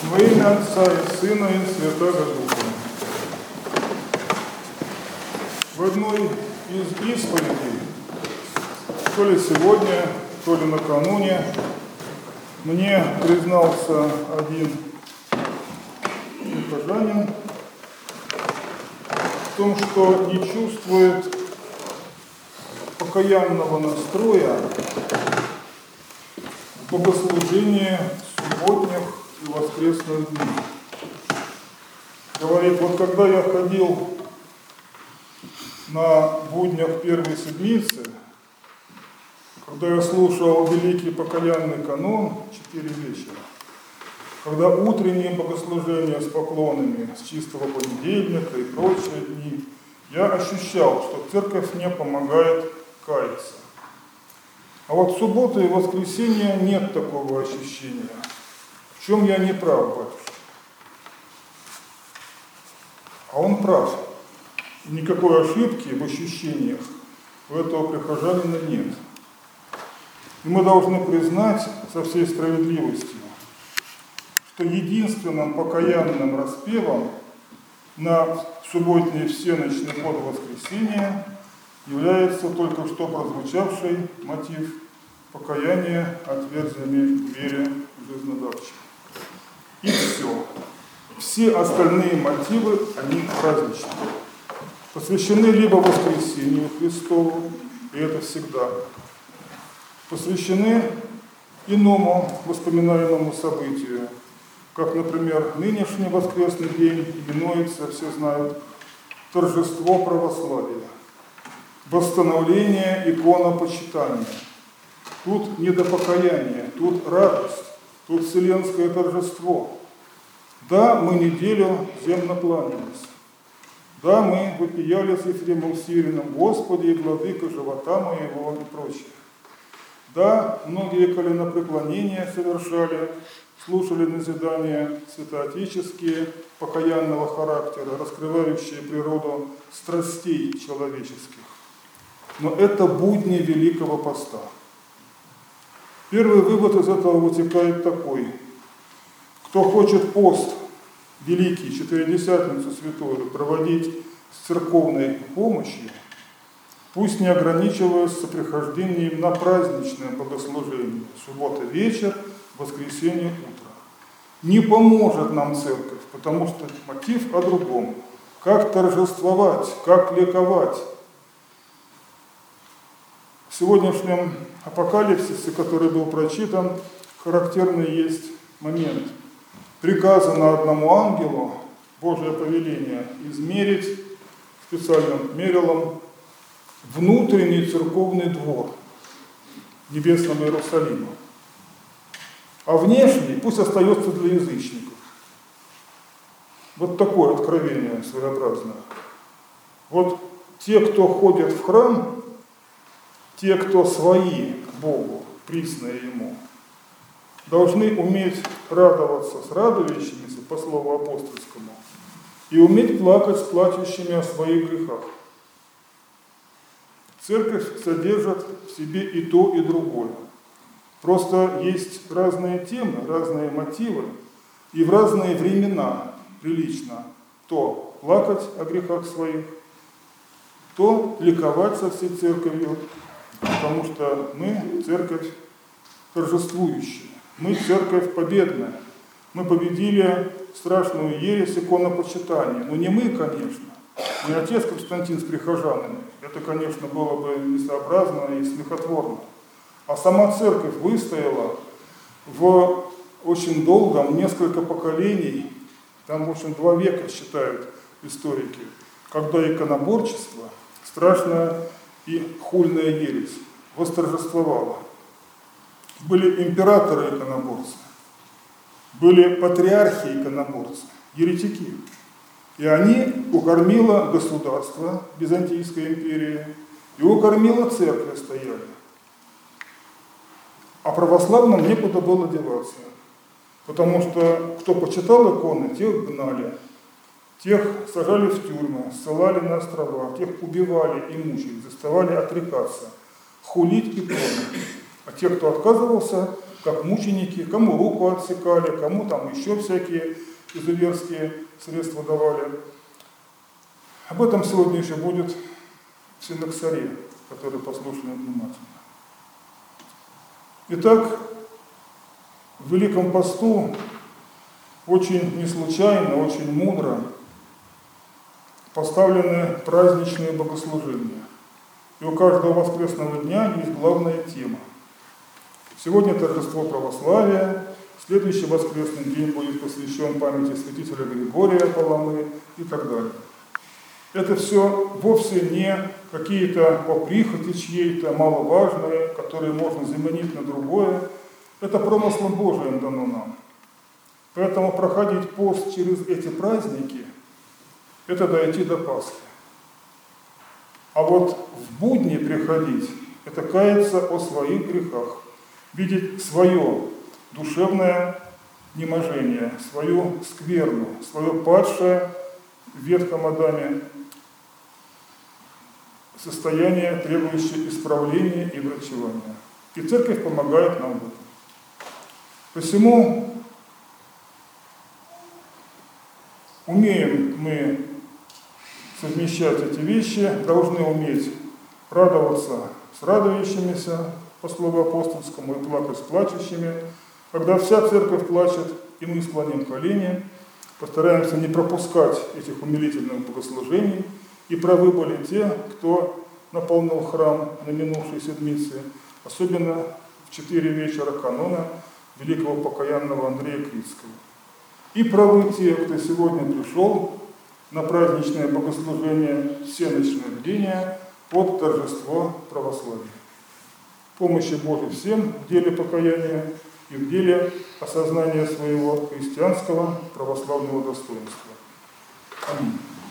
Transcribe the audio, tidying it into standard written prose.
Во имя Отца и Сына и Святого Духа. В одной из исповедей, то ли сегодня, то ли накануне, мне признался один прихожанин в том, что не чувствует покаянного настроя в богослужении субботних и воскресных дней. Говорит, вот когда я ходил на буднях первой седмицы, когда я слушал великий покаянный канон 4 вечера, когда утренние богослужения с поклонами с чистого понедельника и прочие дни, я ощущал, что церковь мне помогает каяться. А вот в субботу и воскресенье нет такого ощущения. В чем я не прав, батюшка? А он прав. Никакой ошибки в ощущениях у этого прихожанина нет. И мы должны признать со всей справедливостью, что единственным покаянным распевом на субботний всеночный ход воскресенья является только что прозвучавший мотив покаяния отверзиями к вере жизнодавчей. И все. Все остальные мотивы, они праздничные. Посвящены либо воскресению Христову, и это всегда, посвящены иному воспоминаемому событию, как, например, нынешний воскресный день именуется, все знают, торжество православия, восстановление иконопочитания. Тут не до покаяния, тут радость, тут вселенское торжество. Да, мы неделю земно кланялись. Да, мы вопияли с Ефремом Сириным: Господи и Владыка живота моего и прочее. Да, многие коленопреклонения совершали, слушали назидания святоотеческие, покаянного характера, раскрывающие природу страстей человеческих. Но это будни Великого Поста. Первый вывод из этого вытекает такой. Кто хочет пост великий, Четыредесятницу святую, проводить с церковной помощью, пусть не ограничивается прихождением на праздничное богослужение, суббота вечер, воскресенье утро. Не поможет нам церковь, потому что мотив о другом. Как торжествовать, как ликовать. В сегодняшнем апокалипсисе, который был прочитан, характерный есть момент. Приказано одному ангелу, Божие повеление, измерить специальным мерилом внутренний церковный двор небесного Иерусалима. А внешний пусть остается для язычников. Вот такое откровение своеобразное. Вот те, кто ходят в храм, те, кто свои к Богу, присные Ему, должны уметь радоваться с радующимися, по слову апостольскому, и уметь плакать с плачущими о своих грехах. Церковь содержит в себе и то, и другое. Просто есть разные темы, разные мотивы, и в разные времена прилично то плакать о грехах своих, то ликовать со всей церковью, потому что мы церковь торжествующая, мы церковь победная. Мы победили страшную ересь иконопочитания. Но не мы, конечно, не отец Константин с прихожанами. Это, конечно, было бы несообразно и смехотворно. А сама церковь выстояла в очень долгом, несколько поколений, там, в общем, 2 века считают историки, когда иконоборчество, страшная и хульная ересь, восторжествовала. Были императоры-иконоборцы, были патриархи-иконоборцы, еретики. И они укормило государство Византийской империи, и укормила церковь стояли. А православным некуда было деваться, потому что кто почитал иконы, тех гнали, тех сажали в тюрьмы, ссылали на острова, тех убивали и мучили, заставали отрекаться, хулить иконы. А те, кто отказывался как мученики, кому руку отсекали, кому там еще всякие изуверские средства давали. Об этом сегодня еще будет в Синоксаре, который послушаем внимательно. Итак, в Великом Посту очень не случайно, очень мудро поставлены праздничные богослужения. И у каждого воскресного дня есть главная тема. Сегодня торжество православия, следующий воскресный день будет посвящен памяти святителя Григория Паламы и так далее. Это все вовсе не какие-то по прихоти чьей-то маловажные, которые можно заменить на другое. Это промыслом Божиим дано нам. Поэтому проходить пост через эти праздники – это дойти до Пасхи. А вот в будни приходить – это каяться о своих грехах, видеть свое душевное неможение, свою скверну, свое падшее в ветхом Адаме состояние, требующее исправления и врачевания. И Церковь помогает нам в этом. Посему умеем мы совмещать эти вещи, должны уметь радоваться с радующимися, по слову апостольскому, и плакать с плачущими. Когда вся Церковь плачет, и мы склоним колени, постараемся не пропускать этих умилительных богослужений, и правы были те, кто наполнил храм на минувшей седмице, особенно в 4 вечера канона великого покаянного Андрея Критского. И правы те, кто сегодня пришел на праздничное богослужение всеночное бдение под торжество православия. Помощи Божией всем в деле покаяния и в деле осознания своего христианского православного достоинства. Аминь.